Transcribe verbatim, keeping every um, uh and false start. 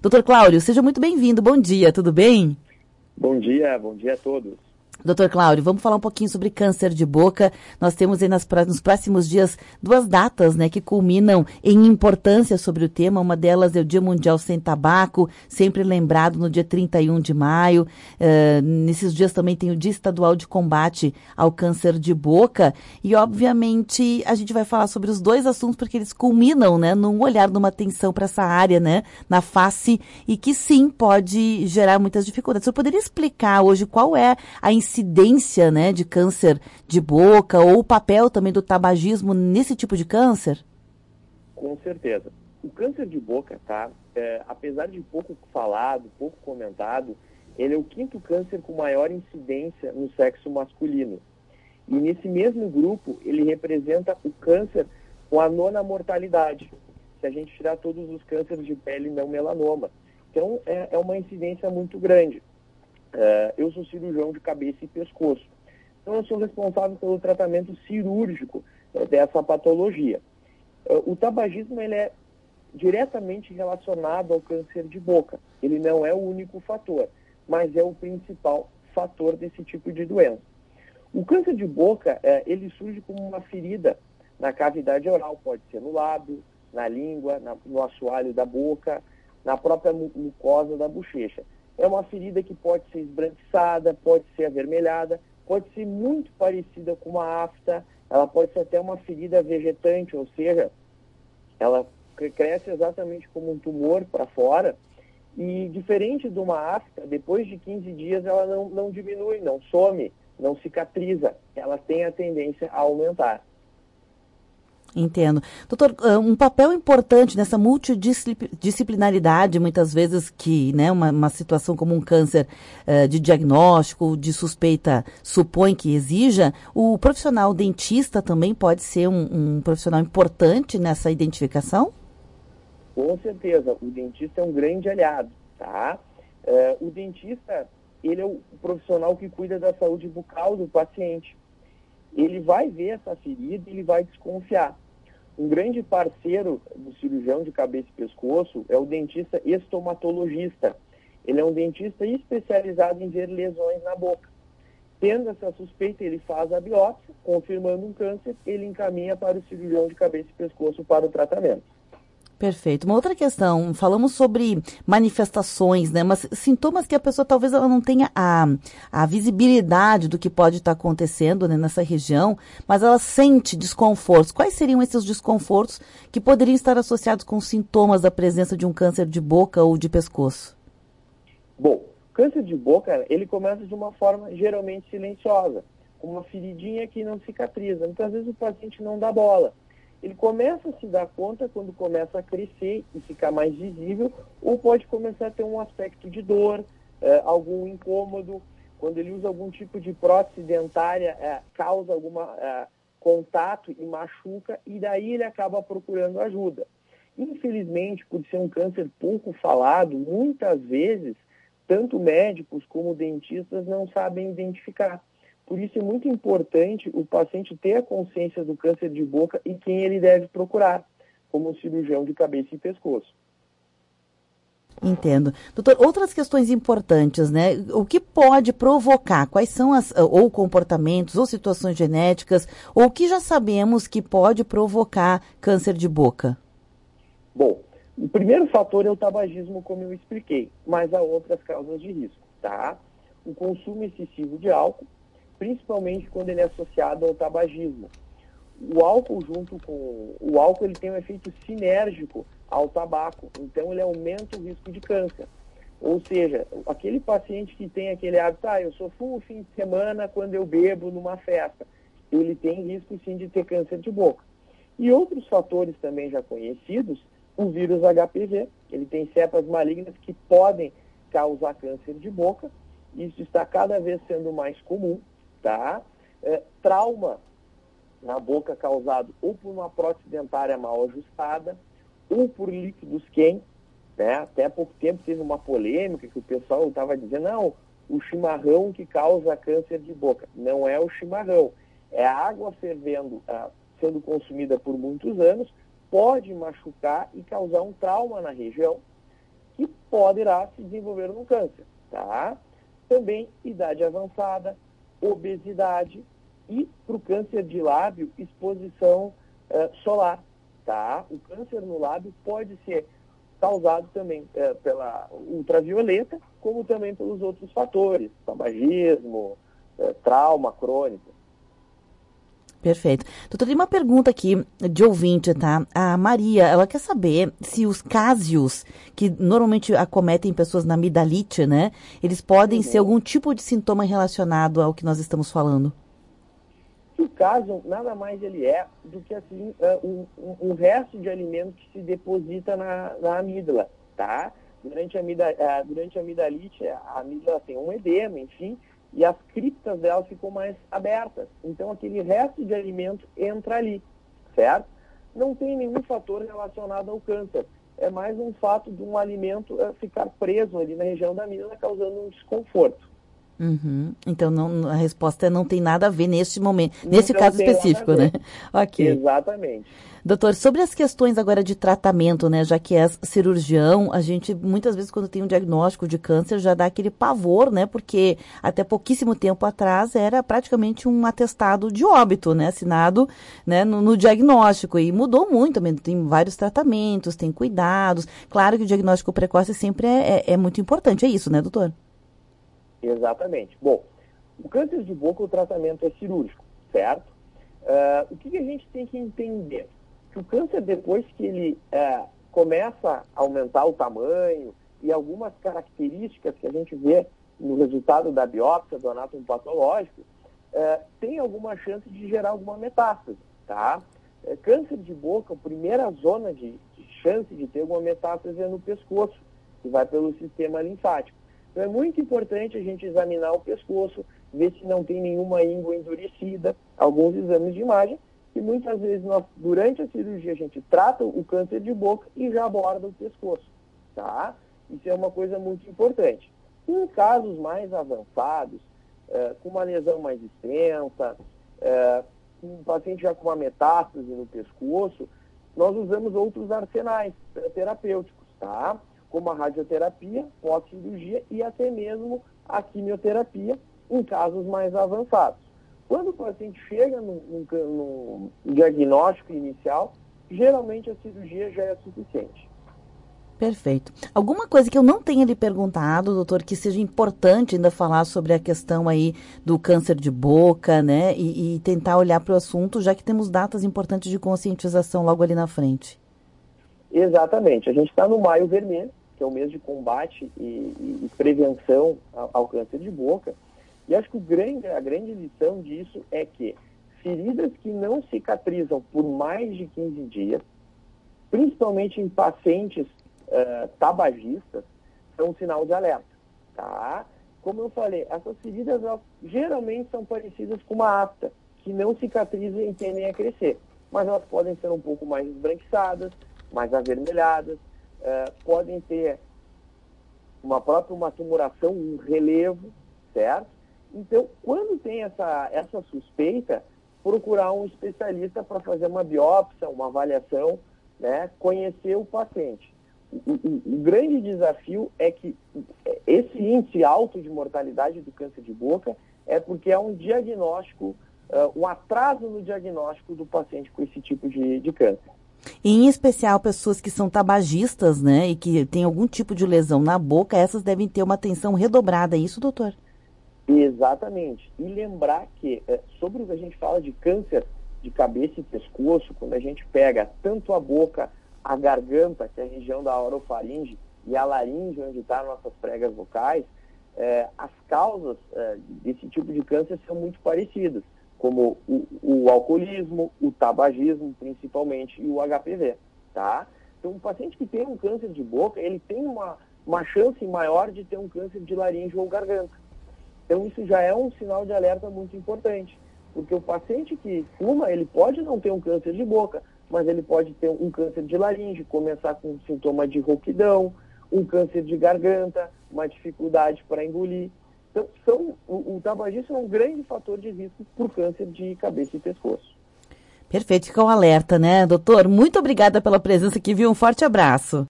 doutor Cláudio, seja muito bem-vindo. Bom dia, tudo bem? Bom dia, bom dia a todos. doutor Cláudio, vamos falar um pouquinho sobre câncer de boca. Nós temos aí nas, nos próximos dias duas datas, né, que culminam em importância sobre o tema. Uma delas é o Dia Mundial Sem Tabaco, sempre lembrado no dia trinta e um de maio. Uh, nesses dias também tem o Dia Estadual de Combate ao Câncer de Boca. E, obviamente, a gente vai falar sobre os dois assuntos porque eles culminam, né, num olhar, numa atenção para essa área, né, na face, e que sim, pode gerar muitas dificuldades. Você poderia explicar hoje qual é a incidência incidência, né, de câncer de boca ou o papel também do tabagismo nesse tipo de câncer? Com certeza. O câncer de boca, tá? É, apesar de pouco falado, pouco comentado, ele é o quinto câncer com maior incidência no sexo masculino. E nesse mesmo grupo, ele representa o câncer com a nona mortalidade, se a gente tirar todos os cânceres de pele não melanoma. Então, é, é uma incidência muito grande. Uh, eu sou cirurgião de cabeça e pescoço. Então, eu sou responsável pelo tratamento cirúrgico uh, dessa patologia. Uh, o tabagismo ele é diretamente relacionado ao câncer de boca. Ele não é o único fator, mas é o principal fator desse tipo de doença. O câncer de boca, uh, ele surge como uma ferida na cavidade oral, pode ser no lábio, na língua, na, no assoalho da boca, na própria mucosa da bochecha. É uma ferida que pode ser esbranquiçada, pode ser avermelhada, pode ser muito parecida com uma afta, ela pode ser até uma ferida vegetante, ou seja, ela cresce exatamente como um tumor para fora e, diferente de uma afta, depois de quinze dias ela não, não diminui, não some, não cicatriza, ela tem a tendência a aumentar. Entendo. Doutor, um papel importante nessa multidisciplinaridade, muitas vezes que, né, uma, uma situação como um câncer uh, de diagnóstico, de suspeita, supõe que exija, o profissional dentista também pode ser um, um profissional importante nessa identificação? Com certeza, o dentista é um grande aliado, tá? Uh, o dentista, ele é o profissional que cuida da saúde bucal do paciente. Ele vai ver essa ferida e ele vai desconfiar. Um grande parceiro do cirurgião de cabeça e pescoço é o dentista estomatologista. Ele é um dentista especializado em ver lesões na boca. Tendo essa suspeita, ele faz a biópsia, confirmando um câncer, ele encaminha para o cirurgião de cabeça e pescoço para o tratamento. Perfeito. Uma outra questão, falamos sobre manifestações, né? Mas sintomas que a pessoa talvez ela não tenha a, a visibilidade do que pode estar acontecendo, né, nessa região, mas ela sente desconfortos. Quais seriam esses desconfortos que poderiam estar associados com sintomas da presença de um câncer de boca ou de pescoço? Bom, câncer de boca, ele começa de uma forma geralmente silenciosa, com uma feridinha que não cicatriza. Muitas vezes o paciente não dá bola. Ele começa a se dar conta quando começa a crescer e ficar mais visível, ou pode começar a ter um aspecto de dor, eh, algum incômodo. Quando ele usa algum tipo de prótese dentária, eh, causa algum eh, contato e machuca, e daí ele acaba procurando ajuda. Infelizmente, por ser um câncer pouco falado, muitas vezes, tanto médicos como dentistas não sabem identificar. Por isso é muito importante o paciente ter a consciência do câncer de boca e quem ele deve procurar, como um cirurgião de cabeça e pescoço. Entendo. Doutor, outras questões importantes, né? O que pode provocar? Quais são as, ou comportamentos, ou situações genéticas, ou o que já sabemos que pode provocar câncer de boca? Bom, o primeiro fator é o tabagismo, como eu expliquei, mas há outras causas de risco, tá? O consumo excessivo de álcool, principalmente quando ele é associado ao tabagismo. O álcool junto com... O álcool ele tem um efeito sinérgico ao tabaco, então ele aumenta o risco de câncer. Ou seja, aquele paciente que tem aquele hábito, ah, eu só fumo fim de semana quando eu bebo numa festa, ele tem risco sim de ter câncer de boca. E outros fatores também já conhecidos, o vírus H P V, ele tem cepas malignas que podem causar câncer de boca, isso está cada vez sendo mais comum. Tá? É, trauma na boca causado ou por uma prótese dentária mal ajustada ou por líquidos quentes, né? Até há pouco tempo teve uma polêmica que o pessoal estava dizendo, não, o chimarrão que causa câncer de boca. Não é o chimarrão, é a água fervendo, ah, sendo consumida por muitos anos, pode machucar e causar um trauma na região, que poderá se desenvolver um câncer, tá? Também idade avançada, obesidade e, para o câncer de lábio, exposição uh, solar, tá? O câncer no lábio pode ser causado também uh, pela ultravioleta, como também pelos outros fatores, tabagismo, uh, trauma crônico. Perfeito. Doutor, tem uma pergunta aqui de ouvinte, tá? A Maria, ela quer saber se os cásios, que normalmente acometem pessoas na amidalite, né? Eles podem uhum. ser algum tipo de sintoma relacionado ao que nós estamos falando. O cásio, nada mais ele é do que assim, um, um, um resto de alimento que se deposita na, na amígdala, tá? Durante a, amida, durante a amidalite, a amígdala tem um edema, enfim, e as criptas delas ficam mais abertas. Então, aquele resto de alimento entra ali, certo? Não tem nenhum fator relacionado ao câncer. É mais um fato de um alimento uh, ficar preso ali na região da amígdala, causando um desconforto. Uhum. Então, não, a resposta é não tem nada a ver neste momento, nesse caso específico, né? Ok. Exatamente. Doutor, sobre as questões agora de tratamento, né, já que é cirurgião, a gente muitas vezes quando tem um diagnóstico de câncer já dá aquele pavor, né, porque até pouquíssimo tempo atrás era praticamente um atestado de óbito, né, assinado, né, no, no diagnóstico, e mudou muito também, tem vários tratamentos, tem cuidados, claro que o diagnóstico precoce sempre é, é, é muito importante, é isso, né, doutor? Exatamente. Bom, o câncer de boca, o tratamento é cirúrgico, certo? Uh, o que, que a gente tem que entender? Que o câncer, depois que ele uh, começa a aumentar o tamanho e algumas características que a gente vê no resultado da biópsia, do anátomo patológico, uh, tem alguma chance de gerar alguma metástase, tá? Uh, câncer de boca, a primeira zona de, de chance de ter alguma metástase é no pescoço, que vai pelo sistema linfático. Então, é muito importante a gente examinar o pescoço, ver se não tem nenhuma íngua endurecida, alguns exames de imagem, que muitas vezes, nós, durante a cirurgia, a gente trata o câncer de boca e já aborda o pescoço, tá? Isso é uma coisa muito importante. Em casos mais avançados, é, com uma lesão mais extensa, é, um paciente já com uma metástase no pescoço, nós usamos outros arsenais terapêuticos, tá? Como a radioterapia, pós-cirurgia e até mesmo a quimioterapia em casos mais avançados. Quando o paciente chega no, no, no diagnóstico inicial, geralmente a cirurgia já é suficiente. Perfeito. Alguma coisa que eu não tenha lhe perguntado, doutor, que seja importante ainda falar sobre a questão aí do câncer de boca, né, e, e tentar olhar para o assunto, já que temos datas importantes de conscientização logo ali na frente. Exatamente. A gente está no Maio Vermelho, que é o mês de combate e, e, e prevenção ao, ao câncer de boca. E acho que o grande, a grande lição disso é que feridas que não cicatrizam por mais de quinze dias, principalmente em pacientes uh, tabagistas, são um sinal de alerta, tá? Como eu falei, essas feridas elas, geralmente são parecidas com uma afta, que não cicatrizam e tendem a crescer, mas elas podem ser um pouco mais esbranquiçadas, mais avermelhadas, Uh, podem ter uma própria uma tumoração, um relevo, certo? Então, quando tem essa, essa suspeita, procurar um especialista para fazer uma biópsia, uma avaliação, né? Conhecer o paciente. O, o, o grande desafio é que esse índice alto de mortalidade do câncer de boca é porque é um diagnóstico, uh, um atraso no diagnóstico do paciente com esse tipo de, de câncer. E, em especial, pessoas que são tabagistas, né, e que têm algum tipo de lesão na boca, essas devem ter uma atenção redobrada, é isso, doutor? Exatamente. E lembrar que, sobre o que a gente fala de câncer de cabeça e pescoço, quando a gente pega tanto a boca, a garganta, que é a região da orofaringe, e a laringe, onde estão nossas pregas vocais, eh, as causas eh, desse tipo de câncer são muito parecidas, como o, o alcoolismo, o tabagismo, principalmente, e o H P V, tá? Então, um paciente que tem um câncer de boca, ele tem uma, uma chance maior de ter um câncer de laringe ou garganta. Então, isso já é um sinal de alerta muito importante, porque o paciente que fuma, ele pode não ter um câncer de boca, mas ele pode ter um câncer de laringe, começar com sintoma de rouquidão, um câncer de garganta, uma dificuldade para engolir. Então, são, o, o tabagismo é um grande fator de risco por câncer de cabeça e pescoço. Perfeito, fica um alerta, né, doutor? Muito obrigada pela presença aqui, viu? Um forte abraço.